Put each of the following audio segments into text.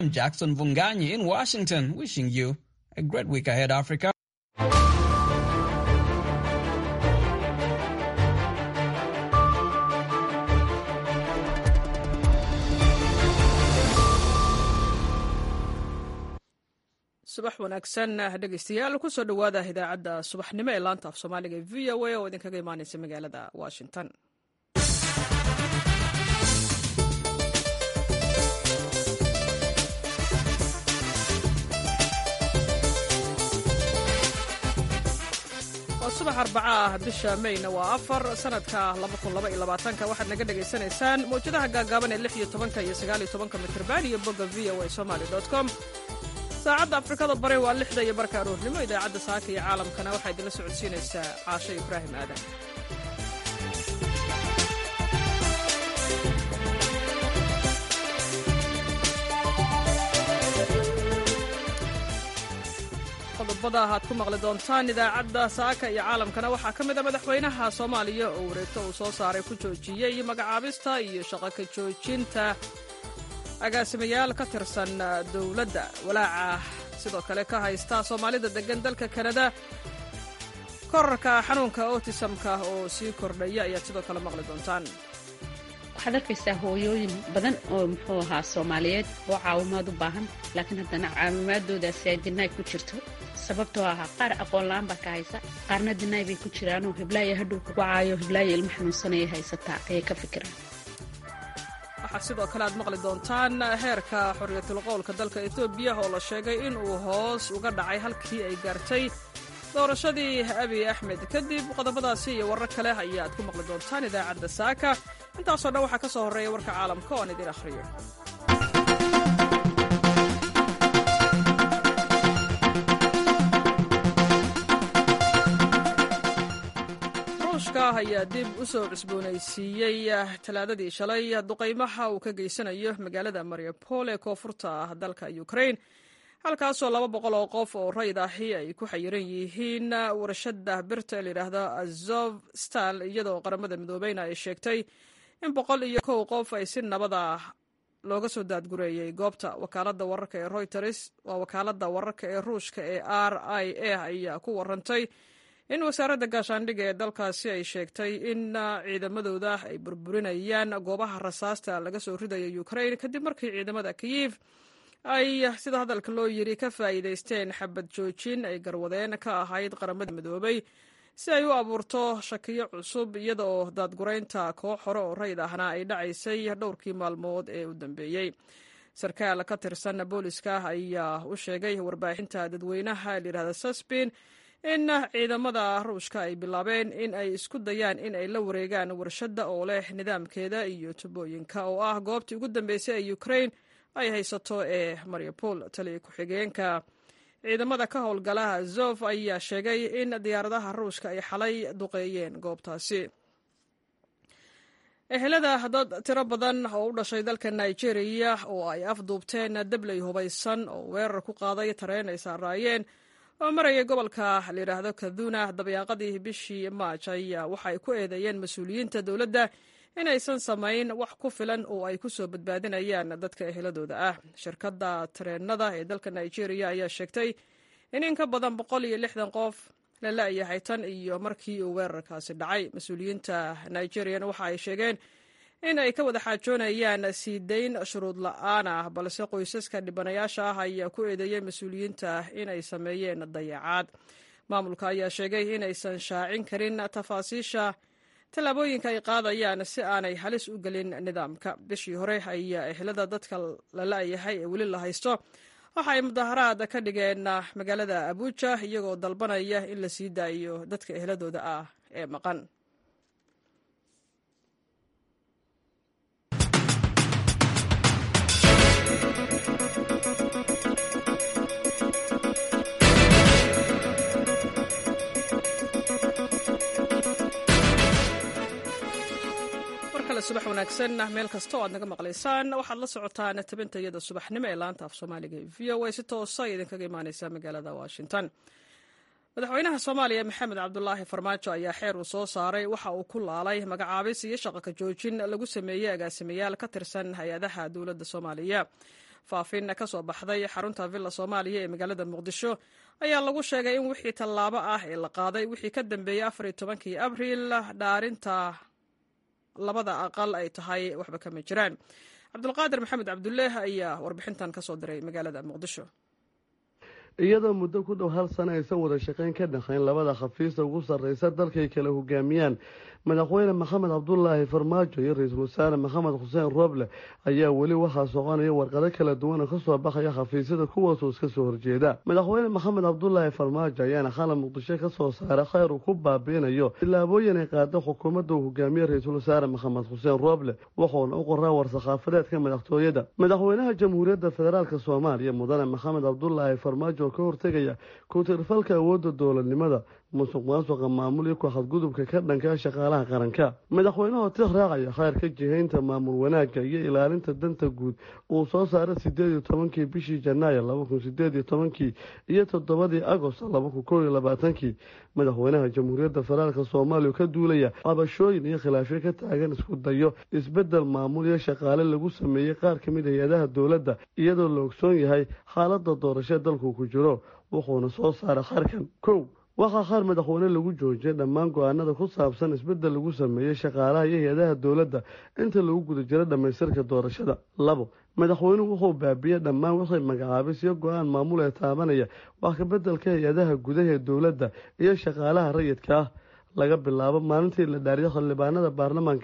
I'm Jackson Vunganyi in Washington, wishing you a great week ahead, Africa. subax wanaagsan dhegeystayaal kusoo dhawaada idaacadda subaxnimo ee laanta af soomaaliga ee v o a oo idinkaga imaaneysa magaalada washington. waa subax arbaca ah bisha mayna waa 4 sanadka 2022 waxaad naga dhegaysanaysaan mawjadaha gaagaaban ee 16 iyo 19 mitirban iyo bogga voasomali.com. saacadda afrikada bare waa 6 iyo barka aroornimo. idaacadda saaka iyo caalamkana waxaa idinla socodsiinaysaa caashe ibraahim aadan. qodobada aad ku maqli doontaan idaacadda saaka iyo caalamkana waxaa ka mid a madaxweynaha soomaaliya oo wareegto uu soo saaray ku joojiyey magacaabista iyo shaqo ka joojinta agaasimayaal ka tirsan dowladda. walaaca sidoo kale ka haysta soomaalida deggan dalka kanada korarka xanuunka otisamka oo sii kordhaya ayaad sidoo kale maqli doontaan. waxaad arkaysaa hooyooyin badan oo muxuu ahaa soomaaliyeed oo caawimaad u baahan laakiin haddana caawimaadoodaasi ay dinaay ku jirto sababtoo ahaa qaar aqoon la-aan baa ka haysa qaarna dinaay bay ku jiraanoo hiblaayo hadhow kugu caayo hiblaayo ilmo xanuunsanaya haysataa ayay ka fikiraan. waxaa sidoo kale aad maqli doontaan heerka xorriyatul qowlka dalka etoobiya oo la sheegay in uu hoos uga dhacay halkii ay gaartay doorashadii abiy axmed kadib. qodobadaasi iyo warar kale ayaad ku maqli doontaan idaacadda saaka. intaasoo dhan waxaa ka soo horreeya warka caalamka oo aan idin akhriyo. ruushka ayaa dib u soo cusboonaysiiyey talaadadii shalay duqaymaha uu ka geysanayo magaalada mariupol ee koonfurta dalka ukraine, halkaasoo 200 oo qof oo rayid ahi ay ku xayiran yihiin warshada birta ee layidhaahdo azovstal, iyadoo qaramada midoobeyna ay sheegtay in 101 qof ay si nabada looga soo daadgureeyey goobta. wakaalada wararka ee Reuters waa wakaalada wararka ee ruushka ee RIA ayaa ku warantay in wasaaradda gaashaandhigga ee dalkaasi ay sheegtay in ciidamadooda ay burburinayaan goobaha rasaasta laga soo ridaya Ukraine kadib markii ciidamada Kyiv ay sida hadalka loo yiri ka faa'iidaysteen xabad joojin ay garwadeen ka ahayd qaramada midoobay si ay u abuurto shakiyo cusub, iyadoo daadguraynta koox hore oo rayid ahna ay dhacaysay dhowrkii maalmood ee u dambeeyey. sarkaal ka tirsan booliska ayaa u sheegay warbaahinta dadweynaha layidhahda Suspin in ciidamada ruushka ay bilaabeen in ay isku dayaan in ay la wareegaan warshadda oo leh nidaamkeeda iyo tubooyinka, oo ah goobtii ugu dambeysay ee Ukraine ay haysato ee Mariupol. taliya ku-xigeenka ciidamada ka howlgala Azov ayaa sheegay in diyaaradaha ruushka ay xalay duqeeyeen goobtaasi. ehelada dad tiro badan oo u dhashay dalka Nigeria oo ay afduubteen dabley hubaysan oo weerar ku qaaday tareen ay saaraayeen oo maraya gobolka layidhaahdo Kaduna dabayaaqadii bishii Maaj ayaa waxa ay ku eedeeyeen mas-uuliyiinta dowladda inaysan samayn wax ku filan oo ay ku soo badbaadinayaan dadka eheladooda ah. shirkadda tareenada ee dalka Nigeria ayaa sheegtay in ka badan 160 qof la la'yahay tan iyo markii uu weerarkaasi dhacay. mas-uuliyiinta Nigerian waxa ay sheegeen in ay ka wada xaajoonayaan sii dayn shuruud la'aan ah, balse qoysaska dhibanayaasha ah ayaa ku eedeeyay mas-uuliyiinta inay sameeyeen dayacaad. maamulka ayaa sheegay inaysan shaacin karin tafaasiisha tallaabooyinka ay qaadayaan si aanay halis u gelin nidaamka. bishii hore ayaa ehelada dadka la la'yahay ee weli la haysto waxa ay mudaharaad ka dhigeen magaalada Abuja iyagoo dalbanaya in la sii daayo dadka eheladooda ah ee maqan. subax wanaagsan meel kasta oo aad naga maqlaysaan. waxaad la socotaan tabinta iyada subaxnimo ee laanta af soomaaliga ee VOA si toosa idinkaga imaaneysa magaalada Washington. madaxweynaha Soomaaliya Maxamed Cabdulaahi Farmaajo ayaa xeer uu soo saaray waxa uu ku laalay magacaabis iyo shaqo ka joojin lagu sameeyay agaasimayaal ka tirsan hay'adaha dowladda Soomaaliya. faafin ka soo baxday xarunta villa soomaaliya ee magaalada muqdisho ayaa lagu sheegay in wixii tallaabo ah ee la qaaday wixii ka dambeeyey 14 abriil dhaarinta labada aqal ay tahay waxba kama jiraan. cabdulqaadir maxamed cabdullaah ayaa warbixintan ka soo diray magaalada muqdisho. iyadoo muddo ku dhow hal sano aysan wada shaqayn ka dhexayn labada xafiista ugu sarreysa dalkay kala hogaamiyaan madaxweyne maxamed cabdulaahi farmaajo iyo ra-iisul wasaare maxamed xuseen rooble ayaa weli waxaa soconaya warqado kala duwan oo ka soo baxaya xafiisyada kuwaasoo iska soo horjeeda. madaxweyne maxamed cabdulaahi farmaajo ayaana xalay muqdisho ka soo saaray kheyr uu ku baabiinayo tillaabooyin ay qaado xukuumadda uu hogaamiye ra-iisul wasaare maxamed xuseen rooble wuxuuna u qoraa war-saxaafadeedka madaxtooyada. madaxweynaha jamhuuriyadda federaalk soomaaliya mudane maxamed cabdulaahi farmaajo oo ka hortegaya ku-tirfalka awoodda dowladnimada musuq maasuqa maamul iyo ku-xadgudubka ka dhanka shaqaalaha qaranka. madaxweynaha tir raacaya khayrka jihaynta maamul wanaagga iyo ilaalinta danta guud uu soo saaray 18 bishii janaayo 2018 iyo 7 agost 2021. madaxweynaha jamhuuriyadda federaalk soomaaliya ka duulaya cabashooyin iyo khilaafyo ka taagan isku dayo isbedel maamul iyo shaqaale lagu sameeyey qaar ka mid hay-adaha dowladda iyadoo la ogsoon yahay xaaladda doorasho dalku ku jiro. wuxuuna soo saaray khayrkan kow waxaa qaar madaxweyne lagu joojiyay dhammaan go-aanada ku saabsan isbedel lagu sameeyey shaqaalaha iyo hay-adaha dowladda inta lagu guda jiro dhammaystirka doorashada. 2 madaxweynuhu wuxuu baabiyey dhammaan wixii magacaabis iyo go-aan maamul ee taabanaya wax ka bedelka hay-adaha gudaha ee dowladda iyo shaqaalaha rayidka ah laga bilaabo maalintii la dhaariyay xildhibaanada baarlamaanka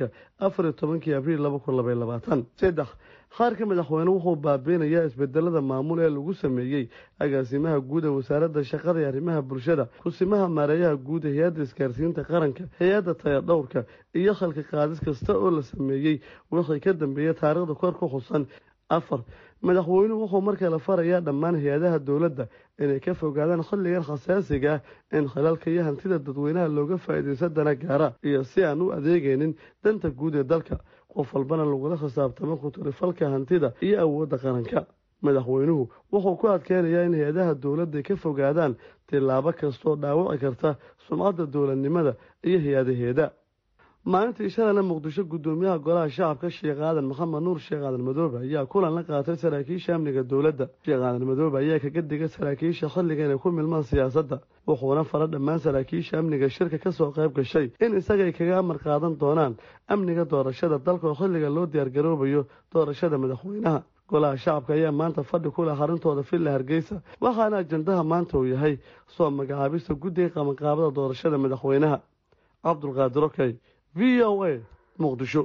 14 abriil 2022. 3 qaarka madaxweyne wuxuu baabiinayaa isbedelada maamul ee lagu sameeyey agaasimaha guud ee wasaaradda shaqada iyo arrimaha bulshada, kusimaha maareeyaha guud ee hay-adda isgaarsiinta qaranka, hay-adda tayadhowrka iyo khalka qaadis kasta oo la sameeyey wixii ka dambeeyay taariikhda kor ku xusan. 4 madaxweynuhu wuxuu markale farayaa dhammaan hay-adaha dowladda inay ka fogaadaan xilligan xasaasiga ah in khilalka iyo hantida dadweynaha looga faa'iidaysto dana gaara iyo si aan u adeegaynin danta guud ee dalka qof walbana lagula xisaabtamo ku-tirifalka hantida iyo awoodda qaranka. madaxweynuhu wuxuu ku adkeynayaa in hay-adaha dowladda ka fogaadaan tillaabo kastoo dhaawaci karta sumcadda dowladnimada iyo hay-adaheeda. maalintii shalayna muqdisho gudoomiyaha golaha shacabka sheekh aadan maxamed nuur sheekh aadan madoobe ayaa kulan la qaatay saraakiisha amniga dowladda. sheekh aadan madoobe ayaa kaga digay saraakiisha xilliga inay ku milmaan siyaasadda wuxuuna fara dhammaan saraakiisha amniga shirka ka soo qayb gashay in isagay kaga amar qaadan doonaan amniga doorashada dalka oo xilliga loo diyaargaroobayo doorashada madaxweynaha. golaha shacabka ayaa maanta fadhi ku leh xaruntooda villa hargeysa waxaana ajandaha maanta uu yahay soo magacaabista guddiga qabanqaabada doorashada madaxweynaha. cabdulqaadir okey VOA muqdisho.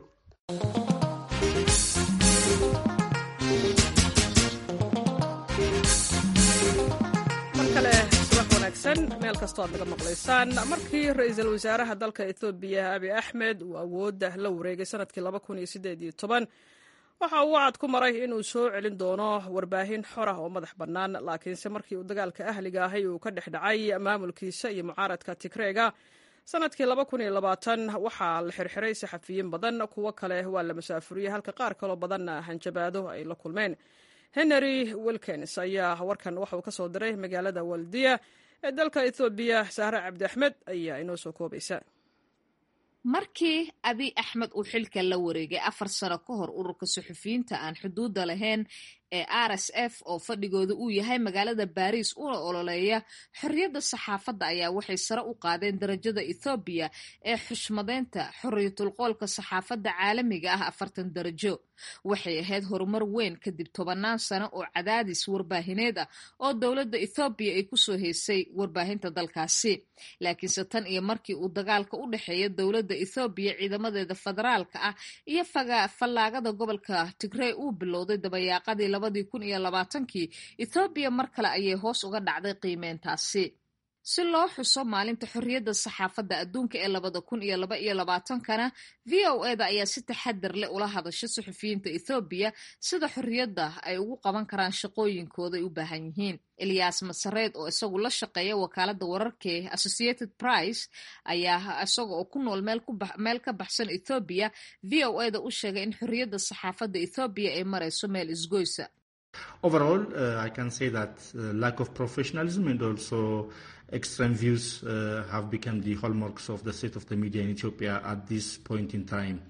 markale subax wanaagsan meel kastoo aad naga maqlaysaan. markii ra-iisul wasaaraha dalka Ethiopia Abiy Ahmed uu awoodda la wareegay sanadkii 2018 waxa uu wacad ku maray inuu soo celin doono warbaahin xor ah oo madax bannaan, laakiinse markii uu dagaalka ahliga ahay uu ka dhex dhacay maamulkiisa iyo mucaaradka Tigreega sanadkii 2020 waxaa la xirxiray saxafiyiin badan, kuwo kale waa la masaafuriyey halka qaar kaloo badanna hanjabaado ay la kulmeen. Henry Wilkins ayaa warkan waxa uu ka soo diray magaalada Waldiya ee dalka Ethiopia. Sahra Cabdi Axmed ayaa inoo soo koobaysa. markii Abiy Ahmed uu xilka la wareegay 4 sano ka hor ururka suxufiyiinta aan xuduudda lahayn ee RSF oo fadhigooda uu yahay magaalada Paris una ololeeya xorriyadda saxaafadda ayaa waxay sare u qaadeen darajada Ethiopia ee xushmadeynta xorriyatul qowlka saxaafadda caalamiga ah 40 darajo. waxay ahayd horumar weyn kadib 10 sano oo cadaadis warbaahineed ah oo dowladda Ethiopia ay ku soo heysay warbaahinta dalkaasi. laakiinse tan iyo markii uu dagaalka u dhaxeeya dowladda Ethiopia ciidamadeeda federaalka ah iyo fallaagada gobolka Tigray uu bilowday dabayaaqadii 2020 Ethiopia mar kale ayay hoos uga dhacday qiimeyntaasi. si loo xuso maalinta xorriyadda saxaafadda adduunka ee 2022-kana VOA-da ayaa si taxadar leh ula hadashay suxufiyiinta Ethiopia sida xorriyadda ay ugu qaban karaan shaqooyinkooda ay u baahan yihiin. Elias Masareed oo isagu la shaqeeya wakaaladda wararka ee Associated Press ayaa isaga oo ku nool meel ka baxsan Ethiopia VOA-da u sheegay in xorriyadda saxaafadda Ethiopia ay marayso meel isgoysa. Overall, I can say that lack of professionalism and also extreme views have become the hallmarks of the state of the media in Ethiopia at this point in time.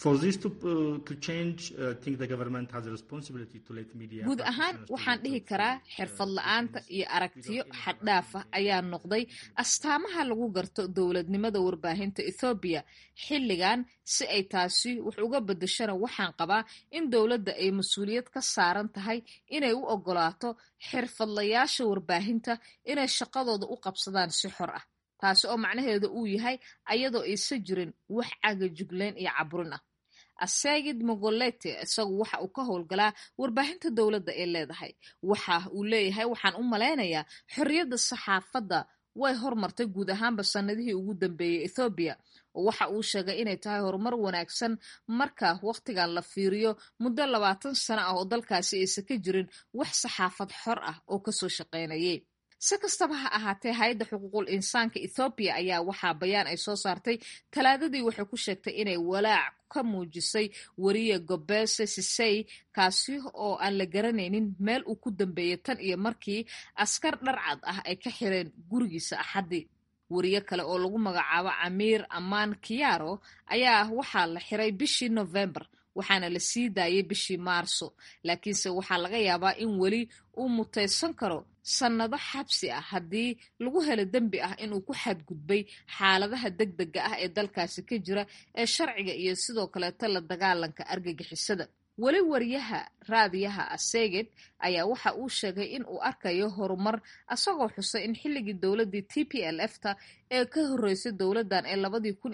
For this to change, I think the government has a responsibility to let media. guud ahaan waxaan dhihi karaa xirfad la'aanta iyo aragtiyo xad dhaaf ah ayaa noqday astaamaha lagu garto dowladnimada warbaahinta Ethiopia xilligan si ay taasi wax uga bedeshana waxaan qabaa in dowladda ay mas'uuliyad ka saaran tahay inay u ogolaato xirfadlayaasha warbaahinta inay shaqadooda u qabsadaan si xor ah taasi oo macnaheedu uu yahay ayadoo aysan jirin wax cagajugleen iyo cabrin ah Asegid Mogolete isagu waxa uu ka howlgalaa warbaahinta dowladda ee leedahay waxa uu leeyahay waxaan u maleynayaa xorriyadda saxaafadda way hormartay guud ahaanba sanadihii ugu dambeeyay Ethiopia oo waxa uu sheegay inay tahay horumar wanaagsan marka waqtigan la fiiriyo muddo 20 sano ah oo dalkaasi aysan ka jirin wax saxaafad xor ah oo ka soo shaqeynayay si kastaba ha ahaatee hay'adda xuquuqul insaanka Ethiopia ayaa waxaa bayaan ay soo saartay talaadadii waxay ku sheegtay inay walaac ka muujisay wariye Gobese Sisay kaasi oo aan la garanaynin meel uu ku dambeeyay tan iyo markii askar dharcad ah ay ka xireen gurigiisa Axadii wariye kale oo lagu magacaabo Amir Aman Kiaro ayaa waxaa la xiray bishii November waxaana la sii daayay bishii Maarso laakiinse waxaa laga yaabaa in weli uu mutaysan karo sanado xabsi ah haddii lagu helo dembi ah inuu ku xadgudbay xaaladaha degdega ah ee dalkaasi ka jira ee sharciga iyo sidoo kaleeto la dagaalanka argagixisada weli wariyaha raadiyaha Asegid ayaa waxa uu sheegay in uu arkayo horumar asagoo xusay in xilligii dowladii TPLF-ta ee ka horeysay dowladan ee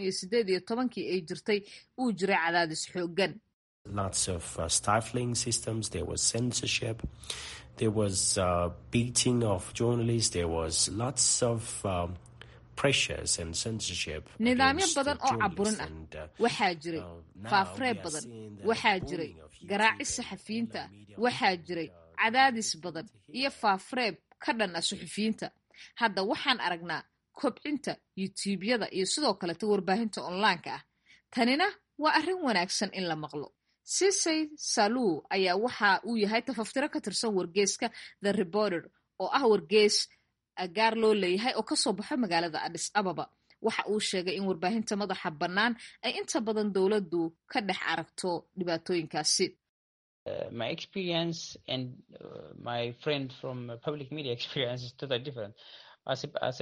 2018 ay jirtay uu jiray cadaadis xooggan lots of stifling systems, there was censorship, there was beating of journalists, there was lots of pressures and censorship. nidaamyo badan oo caburin ah waxaa jiray faafreeb badan waxaa jiray garaacis saxafiyiinta waxaa jiray cadaadis badan iyo faafreeb ka dhan ah suxufiyiinta hadda waxaan aragnaa kobcinta YouTube-yada iyo sidoo kale warbaahinta online-ka ah tanina waa arrin wanaagsan in la maqlo Sisay Salu ayaa waxa uu yahay tafaftiro ka tirsan wargeyska The Reporter oo ah wargeys gaar loo leeyahay oo ka soo baxo magaalada Addis Ababa waxa uu sheegay in warbaahinta madaxa bannaan ay inta badan dowladdu ka dhex aragto dhibaatooyinkaasi my experience and my friend from public media experience is totally different as a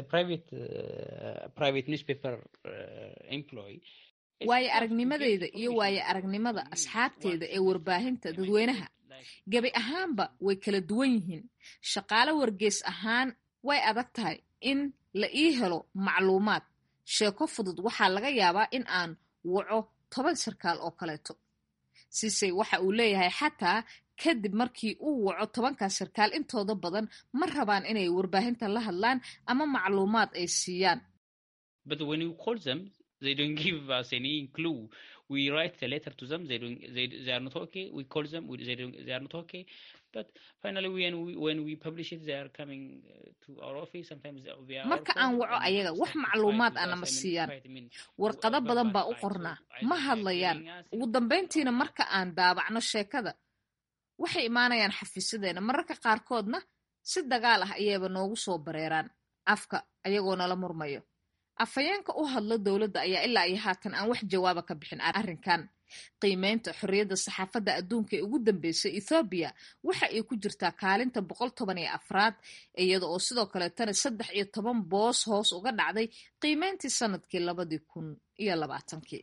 private newspaper employee waayo aragnimadeyda iyo waayo aragnimada asxaabteeda ee warbaahinta dadweynaha gabi ahaanba way kala duwan yihiin shaqaale wargeys ahaan way adag tahay in la ii helo macluumaad sheeko fudud waxaa laga yaabaa in aan waco 10 sarkaal oo kaleeto Sisay waxa uu leeyahay xataa kadib markii uu waco 10 sarkaal intooda badan ma rabaan inay warbaahinta la hadlaan ama macluumaad ay siiyaan but when you call them they don't give us any clue. We write a letter to them. They are not okay. We call them. They are not okay. But finally, when we publish it, they are coming to our office. Sometimes they are. marka aan waco ayaga wax macluumaad ana ma siiyaan warqado badan baa u qornaa ma hadlayaan ugu dambeyntiina marka aan daabacno sheekada waxay imaanayaan xafiisadeena mararka qaarkoodna si dagaal ah ayayba noogu soo bareeraan afka ayagoo nala murmayo afayeenka u hadla dowladda ayaa ilaa iyo haatan aan wax jawaaba ka bixin arrinkan qiimeynta xorriyadda saxaafadda adduunka ee ugu dambeysay Ethiopia waxa ay ku jirtaa kaalinta 114 iyada oo sidoo kale tan 13 boos hoos uga dhacday qiimeyntii sanadkii 2020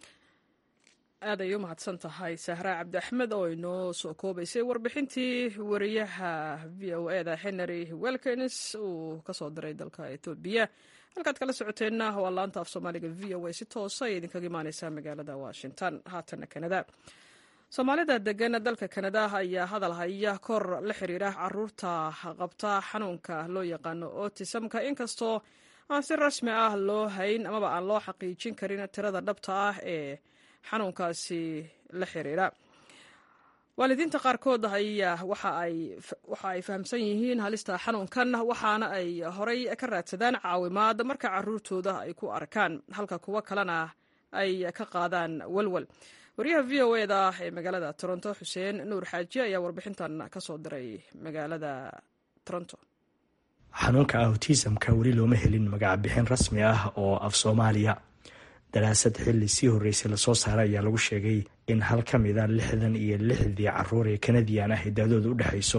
aad ay u mahadsan tahay Sahra Cabdi Axmed oo inoo soo koobaysay warbixintii wariyaha VOA-da Henry Wilkins uu ka soo diray dalka Ethiopia halkaad kala socoteenna waa laanta af Soomaaliga VOA si toos ah idinkaga imaanaysa magaalada Washington haatana Canada Soomaalida degan dalka Canada ayaa hadal haya kor la xiriira caruurta qabta xanuunka loo yaqaano autism-ka inkastoo aan si rasmi ah loo hayn ama aan loo xaqiijin karin tirada dhabta ah ee xanuunkaasi la xiriira waalidiinta qaarkood ayaa waxa ay fahamsan yihiin halista xanuunkan waxaana ay horay ka raadsadaan caawimaad marka caruurtooda ay ku arkaan halka kuwa kalena ay ka qaadaan walwal wariyaha VOA-da ee magaalada Toronto Xuseen Nuur Xaaji ayaa warbixintan ka soo diray magaalada Toronto xanuunka autism-ka weli looma helin magac bixin rasmi ah oo af Soomaaliya daraasad xilli sii horreysay lasoo saaray ayaa lagu sheegay in hal ka mida 66 caruur ee kanadiyan ah da-dooda u dhexayso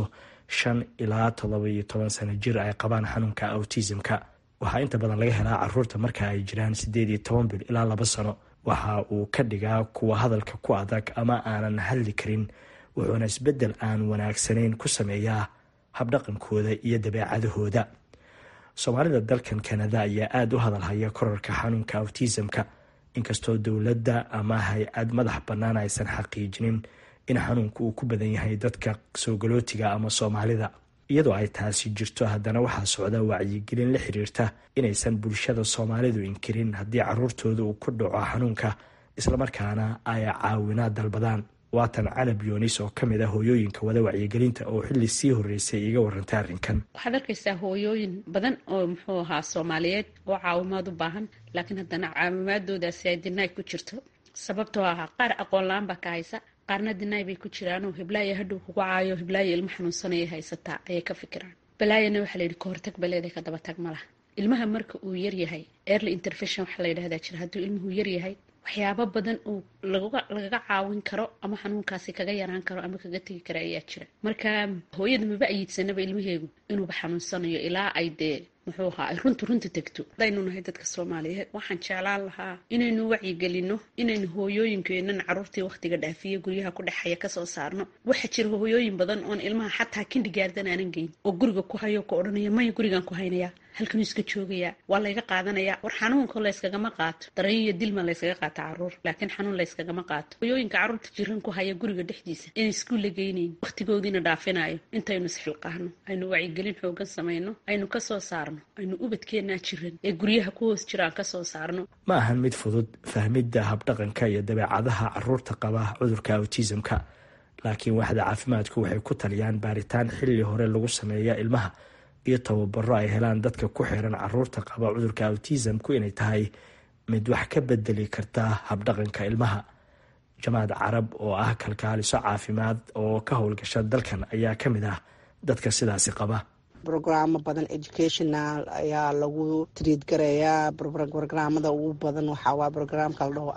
5 ilaa 17 sano jir ay qabaan xanuunka autismka. waxaa inta badan laga helaa caruurta marka ay jiraan 18 bil ilaa 2 sano. waxa uu ka dhigaa kuwa hadalka ku adag ama aanan hadli karin, wuxuuna isbeddel aan wanaagsanayn ku sameeyaa habdhaqankooda iyo dabeecadahooda. soomaalida dalkan kanada ayaa aada u hadalhaya korarka xanuunka autismka, inkastoo dowladda ama hay-ad madax bannaan aysan xaqiijinin in xanuunka uu ku badan yahay dadka soo galootiga ama soomaalida. iyadoo ay taasi jirto haddana waxaa socda wacyigelin la xiriirta inaysan bulshada soomaalidu inkirin haddii caruurtooda uu ku dhaco xanuunka, islamarkaana ay caawinaad dalbadaan. waatan Canab Yoonis oo ka mid ah hooyooyinka wada wacyigelinta oo xilli sii horreysay iga warantay arrinkan. waxaad arkaysaa hooyooyin badan oo muxuu ahaa Soomaaliyeed oo caawimaad u baahan, laakiin haddana caawimaadoodaasi ay dinaay ku jirto. sababtoo ah qaar aqoon la-aan baa ka haysa, qaarna dinaay bay ku jiraan oo hiblaayo hadhow kugu caayo, hiblaayo ilmo xanuunsanaya haysataa ayay ka fikiraan. balaayana waxaa la yidhi ka hortag baleeday ka daba tag ma laha. ilmaha marka uu yaryahay early intervention waxaa la yidhahdaa jira. hadduu ilmuhu yaryahay waxyaabo badan uu lagaga caawin karo ama xanuunkaasi kaga yaraan karo ama kaga tegi kara ayaa jira. marka hooyada maba ayiidsanaba ilmaheegu inuuba xanuunsanayo ilaa ay dee muxuu ahaa ay runta tegto. hadaynu nahay dadka Soomaaliyeed waxaan jeclaan lahaa inaynu wacyigelino, inaynu hooyooyinkeenan caruurtii waqtiga dhaafiya guryaha ku dhexaya kasoo saarno. waxaa jira hooyooyin badan oon ilmaha xataa kindergarten aanan geyn oo guriga ku hayo ka odhanaya maya gurigaan ku haynaya, halkan iska joogaya, waa layga qaadanaya. war xanuunka layskagama qaato, dareen iyo dilma layskaga qaato caruur, laakiin xanuun layskagama qaato. hooyooyinka caruurta jiran ku haya guriga dhexdiisa inay iskuulla geynayn, waqtigoodiina dhaafinayo. intaynu isxilqaahno, aynu wacyigelin xoogan samayno, aynu kasoo saarno, aynu ubadkeenaa jiran ee guryaha ku hoos jiraan kasoo saarno. ma ahan mid fudud fahmidda habdhaqanka iyo dabeecadaha caruurta qaba cudurka autismka, laakiin waaxda caafimaadku waxay ku taliyaan baaritaan xilli hore lagu sameeya ilmaha iyo tababaro ay helaan dadka ku xiran caruurta qaba cudurka autismku inay tahay mid wax ka bedeli karta habdhaqanka ilmaha. Jamaad Carab oo ah kalkaaliso caafimaad oo ka howlgasha dalkan ayaa ka mid ah dadka sidaasi qaba. brogrammo badan educational ayaa lagu treat gareeyaa. programmada ugu badan waxaa waa programka la dhaho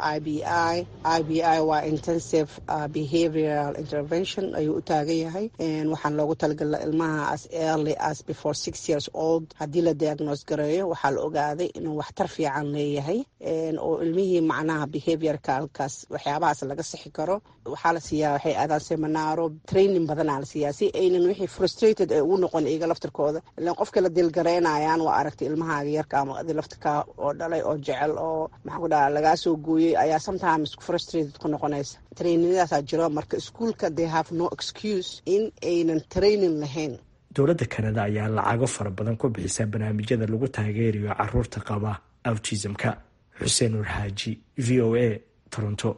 IBI waa intensive behavioral intervention ayuu u taagan yahay. waxaan loogu talagalay ilmaha as early as before 6 years old. haddii la diagnose gareeyo waxaa la ogaaday inuu waxtar fiican leeyahay oo ilmihii macnaha behaviorka halkaas waxyaabahaas laga sixi karo. waxaa la siiyaa waxay aadaan seminaaro training badanaa la siiyaa si aynan wixii frustrated ay ugu noqon iyaga laftirkooda. ilaan qofka la dilgaraynayaan waa aragtay ilmahaaga yarka ama adi laftirka oo dhalay oo jecel oo maxaa ku dhaha lagaa soo gooyey ayaa sometimes frustrated ku noqonaysa. traininadaasaa jiro marka iskuolka they have no excuse in aynan training lahayn. dowladda Kanada ayaa lacago fara badan ku bixisa barnaamijyada lagu taageerayo caruurta qaba autismka. Xuseen Nur Xaaji, VOA, Toronto.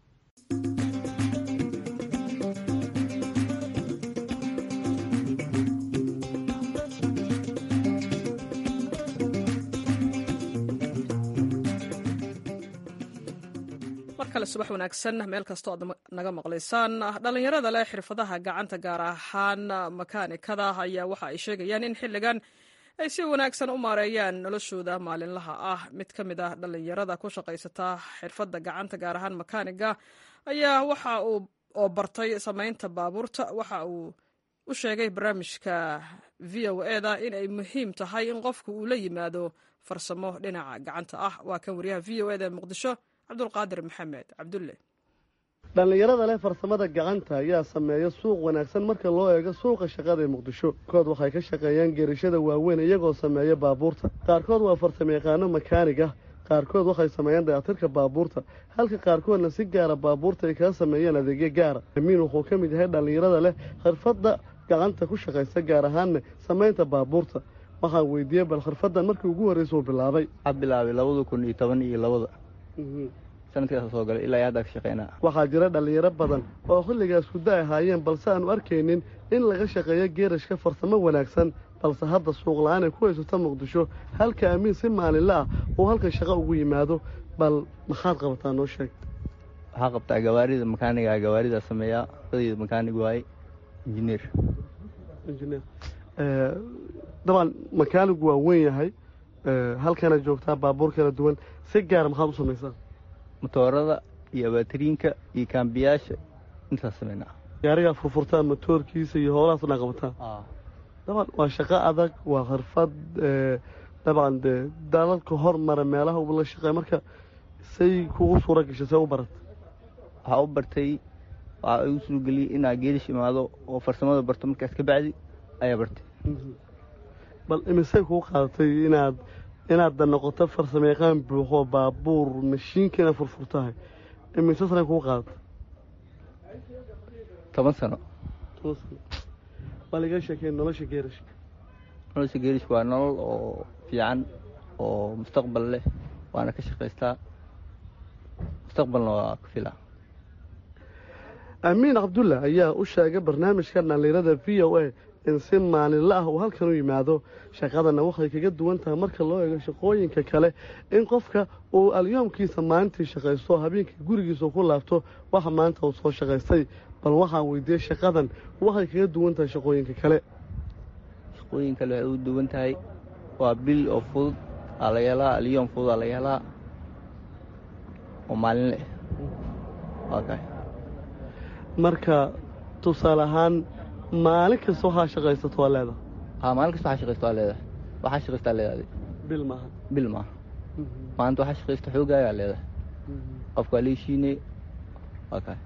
subax wanaagsan meel kastoo aad naga maqlaysaan. dhalinyarada leh xirfadaha gacanta gaar ahaan makaanikada ayaa waxa ay sheegayaan in xilligan ay si wanaagsan u maareeyaan noloshooda maalinlaha ah. mid ka mid ah dhalinyarada ku shaqaysata xirfadda gacanta gaar ahaan makaaniga ayaa waxa uu oo bartay samaynta baabuurta waxa uu u sheegay barnaamijka VOA-da in ay muhiim tahay in qofku uu la yimaado farsamo dhinaca gacanta ah. waa kan wariyaha VOA-da Muqdisho Cabdulqaadir Maxamed Cabdulle. dhalinyarada leh farsamada gacanta ayaa sameeya suuq wanaagsan marka loo eego suuqa shaqada ee Muqdisho. kood waxay ka shaqeeyaan geerishada waaweyn iyagoo sameeya baabuurta. qaarkood waa farsamayaqaano makaaniga, qaarkood waxay sameeyaan dayactirka baabuurta, halka qaarkoodna si gaara baabuurta ay kaga sameeyaan adeegyo gaara. Amiin wuxuu ka mid yahay dhalinyarada leh xirfadda gacanta ku shaqaysta gaar ahaan samaynta baabuurta. waxaan weydiiyey bal xirfaddan markii ugu horreysay uu bilaabay. waxaan bilaabay 2012 sanadkaas soo galay ilaa hadda ka shaqeynaa. waxaa jira dhalinyaro badan oo xilligaas ku daahaayeen balse aanu arkaynin in laga shaqeeyo geerashka farsamo wanaagsan, balse hadda suuq la'aan ay ku haysato Muqdisho. halka Amiin si maalinle ah uu halka shaqo ugu yimaado. bal maxaad qabataa noo sheeg. waxaa qabtaa gawaarida makaaniga, gawaarida sameeya, dadii makaanig waay engineer. dabcan makaanigu waa weyn yahay, halkana joogtaa baabuur kala duwan. si gaar maxaad u samaysaa? motoorada iyo baatiriinka iyo kaambiyaasha intaas sameynaa. gaarigaa furfurtaan motoorkiisa iyo howlahaas dhan qabataan. dabcan waa shaqo adag, waa xirfad dabcan dee dalalka hormara meelaha uba la shaqeeya. marka say kugu suura gashay, say u baratay? waxaa u bartay, waxaa igu suurageliyey inaa geelish imaado oo farsamada barto. markaas ka bacdi ayaa bartay. bal imisay kugu qaadatay inaadda noqoto farsamo yaqaan buuxo baabuur mashiinka inaad furfurtahay? imise sanay kugu qaadatay? 10 sano. bal iga sheekay nolosha geerishka. nolosha geerishka waa nolol oo fiican oo mustaqbal leh, waana ka shaqaystaa, mustaqbalna waa ka filaa. amiin cabdulla ayaa u sheegay barnaamijka dhalinyarada v o a in si maalinla ah uu halkan u yimaado. shaqadana waxay kaga duwan tahay marka loo eego shaqooyinka kale, in qofka uu alyoomkiisa maalintii shaqaysto, habeenkii gurigiisa ku laabto waxa maanta uu soo shaqaystay. bal waxaan weydiiyey shaqadan waxay kaga duwan tahay shaqooyinka kale. shaqooyin kale waxay u duwan tahay, waa bil oo fudud aa laga helaa, alyoom fudud aa laga helaa oo maalinle waa kahay. marka tusaale ahaan maalin kasta waxaa shaqaysato waa leedahay? maalin kasta waxaa shaqaysto waa leedahay. waxaa shaqaystaa leedahay. bil maaha? bil maaha. maanta waxaa shaqaysto xoogaayaa leedahay. qofka waa leeshiinay waa kahay.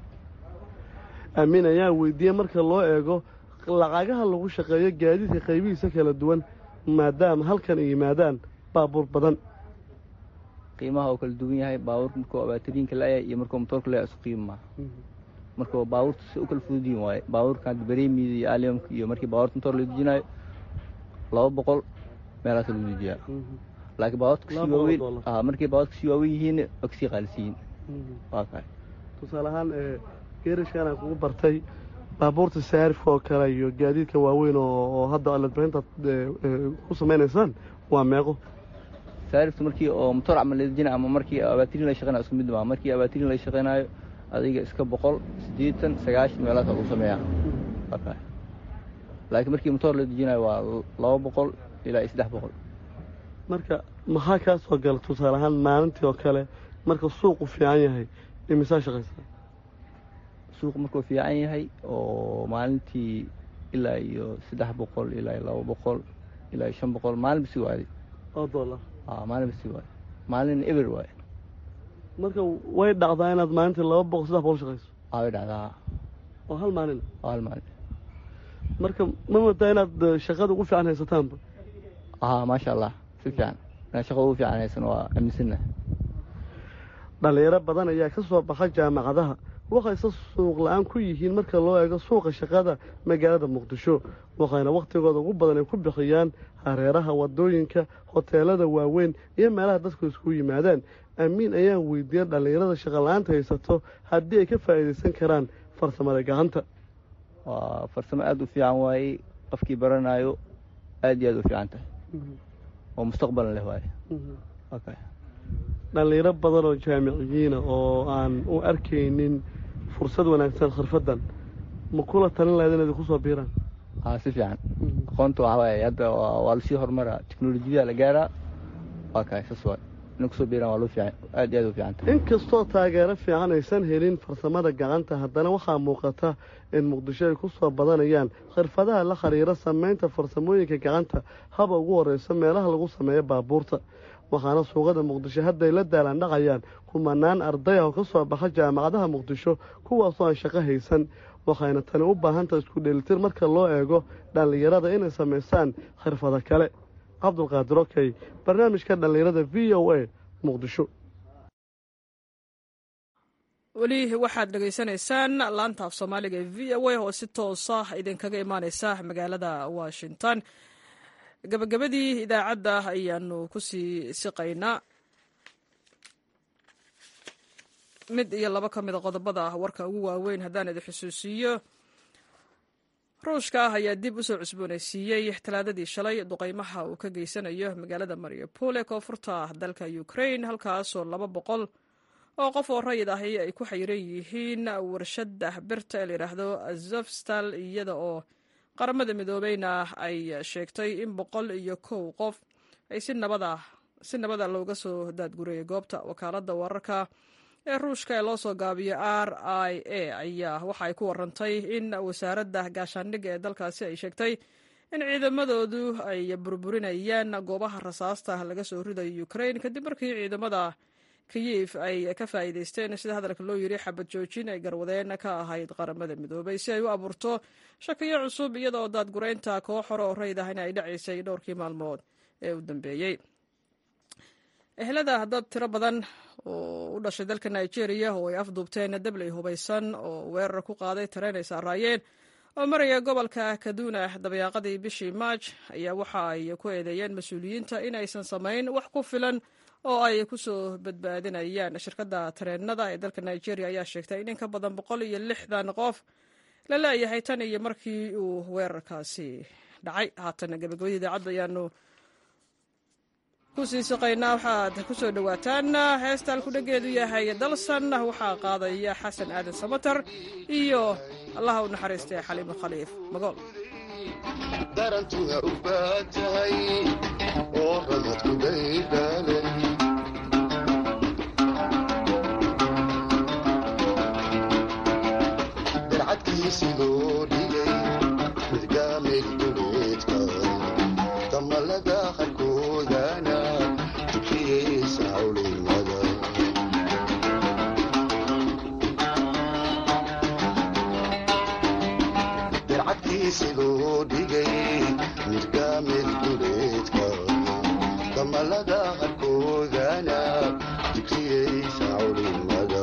amiin ayaa weydiiyey marka loo eego lacagaha lagu shaqeeyo gaadiidka qaybihiisa kala duwan, maadaama halkan ay yimaadaan baabuur badan. qiimaha oo kala duwan yahay. baabuurka markuu baatiriinka la-yahay iyo markuu motoorka la-yahay isku qiimo maaha. marka baabuurta si u kala fududiin waaye. baabuurkan bareemida iyo alyamka iyo markii baabuurta motoor la dejinayo 200 meelaas lagu dejiyaa. laakiin baabuurta kasii waaweyn markii baabuurta kasii waaweyn yihiin waa kasii qaalisiyiin waa kahay. tusaale ahaan geerishkan aan kugu bartay baabuurta saarifka oo kale iyo gaadiidka waaweyn oo hadda aladbahintaad ku samaynaysaan waa meeqo? saarifta markii oo motoor camal la dejinayo ama markii baatiriin la shaqeynayo isku mid maaha. markii baatiriin la shaqeynayo adiga iska 100, 80, 90 meelaas lagu sameeyaa waa kahay. laakiin markii motoor la dejinayo waa 200 ilaa 300. marka maxaa kaa soo gala tusaale ahaan maalintii oo kale marka suuqu fiican yahay imisaa shaqaysaa? suuq markuu fiican yahay oo maalintii ilaa iyo 300 ilaa iyo 200 ilaa iyo 500 maalin bisi waaday oo dollar. maalin bisi waaday. maalin eber waaye. marka way dhacdaa inaad maalintii 200 300 shaqayso? way dhacdaa. oo hal maalin? hal maalin. marka ma moodaa inaad shaqada ugu fiican haysataanba? maasha allah si fiican. inaan shaqada ugu fiican haysan waa aaminsannahay. dhalinyaro badan ayaa ka soo baxa jaamacadaha, waxayse suuq la-aan ku yihiin marka loo eego suuqa shaqada magaalada muqdisho. waxayna wakhtigooda ugu badan ay ku bixiyaan hareeraha wadooyinka, hoteelada waaweyn iyo meelaha dadku isku yimaadaan. amiin ayaa weydiiyey dhallinyarada shaqa la-aanta haysato haddii ay ka faa'iidaysan karaan farsamada gacanta. waa farsamo aada u fiican waaye. qofkii baranayo aad iyo aad u fiican tahay oo mustaqbal leh waaye. dhalinyaro badan oo jaamiciyiina oo aan u arkaynin fursad wanaagsan khirfadan, ma kula talin lahayd inaad ku soo biiraan? si fiican. aqoonta waxaa waaye hadda waa lasii horumaraa, teknolojiyada la gaaraa waa kahay. saas waaye. inay kusoo biiraan waa loo fiican, aad iyo aad u fiican tahay. inkastoo taageero fiican aysan helin farsamada gacanta, haddana waxaa muuqata in muqdisho ay ku soo badanayaan khirfadaha la xiriira samaynta farsamooyinka gacanta, haba ugu horeysa meelaha lagu sameeyo baabuurta. waxaana suuqada muqdisho hadday la daalandhacayaan kumanaan ardaya oo ka soo baxa jaamacadaha muqdisho kuwaasoo aan shaqo haysan. waxayna tani u baahantahay isku dheelitir marka loo eego dhallinyarada inay samaystaan khirfado kale. cabdulqaadir okey, barnaamijka dhallinyarada v o a muqdisho. weli waxaad dhegaysanaysaan laanta af soomaaliga ee v o a oo si toosa idinkaga imaaneysa magaalada washington. gabagabadii idaacadda ayaanu ku sii siqaynaa. mid iyo laba ka mida qodobada warka ugu waaweyn haddaan idin xusuusiiyo. ruushka ayaa dib u soo cusboonaysiiyey talaadadii shalay duqaymaha uu ka geysanayo magaalada mariupol ee koonfurta dalka ukraine, halkaasoo 200 oo qof oo rayid ahi ay ku xayiran yihiin warshada birta ee layidhaahdo azovstal, iyada oo qaramada midoobeyna ay sheegtay in 101 qof ay si nabad ah si nabada looga soo daadgurayay goobta. wakaaladda wararka ee ruushka ee loo soo gaabiyo RIA ayaa waxa ay ku warantay in wasaaradda gaashaandhigga ee dalkaasi ay sheegtay in ciidamadoodu ay burburinayaan goobaha rasaasta laga soo ridayo Ukraine kadib markii ciidamada Kyiv ay ka faa'iideysteen sida hadalka loo yiri xabad joojin ay garwadeen ka ahayd qaramada midoobay si ay u abuurto shakiyo cusub iyadoo daadgureynta koox hore oo rayid ah in ay dhacaysay dhowrkii maalmood ee u dambeeyey. ehelada dad tiro badan oo u dhashay dalka Nigeria oo ay afduubteen dabley hubaysan oo weerar ku qaaday tareen ay saaraayeen oo maraya gobolka Kaduna dabayaaqadii bishii March ayaa waxa ay ku eedeeyeen mas'uuliyiinta in aysan samayn wax ku filan oo ay ku soo badbaadinayaan. shirkadda tareenada ee dalka Nigeria ayaa sheegtay in ka badan 160 qof la leeyahay tan iyo markii uu weerarkaasi dhacay. haatan gabagabadii idaacadda ayaanu ku sii shaqaynaa. waxaad ku soo dhawaataan heesta ku dhageedu yahay dalsan waxaa qaadaya xasan aadan samatar iyo allaha u naxariistay xaliimo khaliif magool. darantuha u baatahay oo ramadku daydaalay darcadkiisii loo dhigay midgaamay duleedka damalada qarkoodana tukiyeysa hawlinada darcadkiisii loo dhigay midgaamay duleedka damalada qarkoodana tukiyeysa hawlinada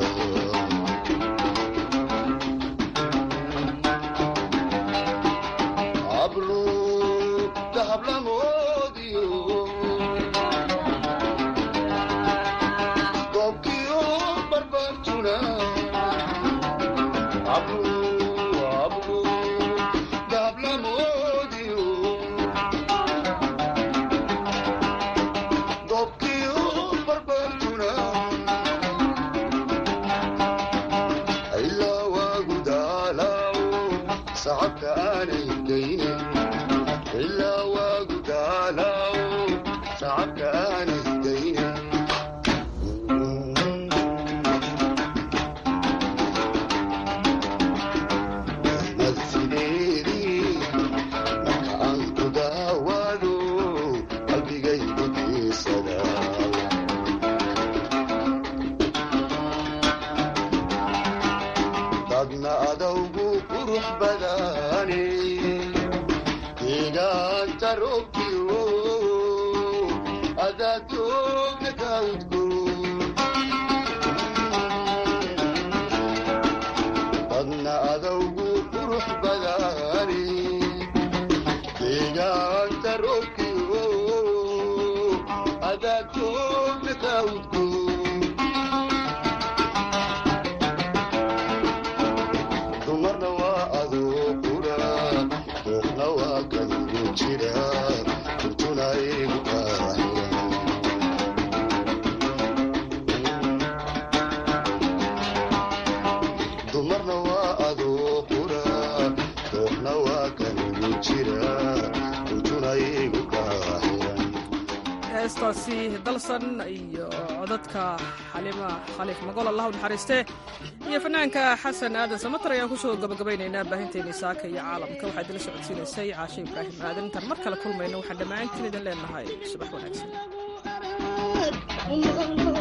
heestaasi dalsan iyo codadka xaliima khaliif magool allah u naxariiste iyo fanaanka xasan aadan samatar ayaan ku soo gabagabaynaynaa baahinteena saaka iyo caalamka. waxaa idila socodsiinaysay caashe ibraahim aadan. intaan mar kale kulmayno waxaan dhammaantiin idin leenahay subax wanaagsan.